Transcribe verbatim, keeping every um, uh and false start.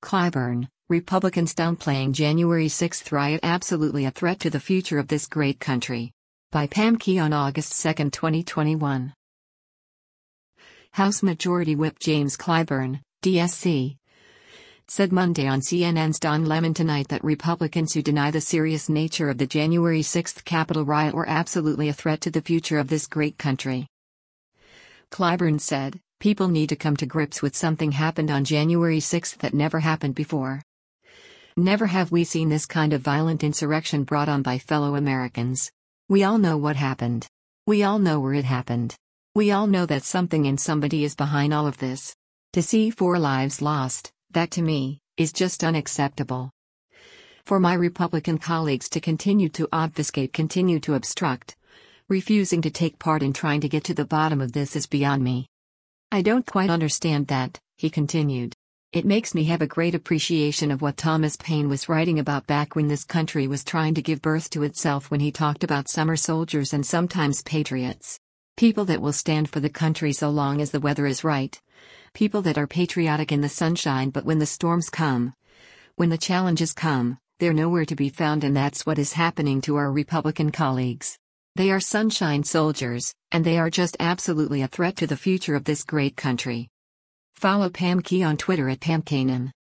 Clyburn, Republicans downplaying January sixth riot absolutely a threat to the future of this great country. By Pam Key on August second, twenty twenty-one. House Majority Whip James Clyburn, D S C, said Monday on C N N's Don Lemon Tonight that Republicans who deny the serious nature of the January sixth Capitol riot were absolutely a threat to the future of this great country. Clyburn said, "People need to come to grips with something happened on January sixth that never happened before. Never have we seen this kind of violent insurrection brought on by fellow Americans. We all know what happened. We all know where it happened. We all know that something and somebody is behind all of this. To see four lives lost, that to me, is just unacceptable. For my Republican colleagues to continue to obfuscate, continue to obstruct, refusing to take part in trying to get to the bottom of this is beyond me. I don't quite understand that," he continued. "It makes me have a great appreciation of what Thomas Paine was writing about back when this country was trying to give birth to itself, when he talked about summer soldiers and sometimes patriots. People that will stand for the country so long as the weather is right. People that are patriotic in the sunshine, but when the storms come, when the challenges come, they're nowhere to be found, and that's what is happening to our Republican colleagues. They are sunshine soldiers, and they are just absolutely a threat to the future of this great country." Follow Pam Key on Twitter at Pam Kanan.